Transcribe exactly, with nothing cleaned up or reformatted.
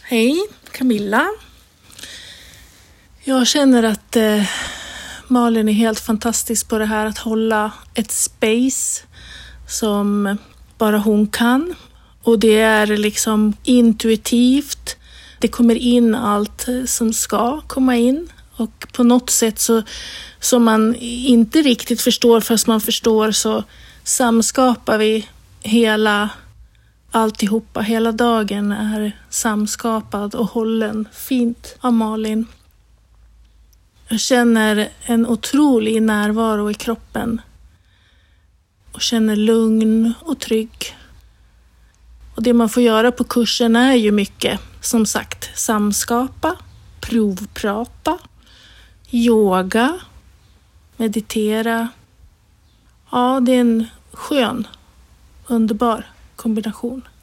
Hej, Camilla. Jag känner att eh, Malin är helt fantastisk på det här att hålla ett space som bara hon kan. Och det är liksom intuitivt. Det kommer in allt som ska komma in. Och på något sätt så som man inte riktigt förstår, fast man förstår, så samskapar vi hela alltihopa. Hela dagen är samskapad och hållen fint av Malin. Jag känner en otrolig närvaro i kroppen. Och känner lugn och trygg. Och det man får göra på kursen är ju mycket. Som sagt, samskapa, provprata, yoga, meditera. Ja, det är en skön, underbar kombination.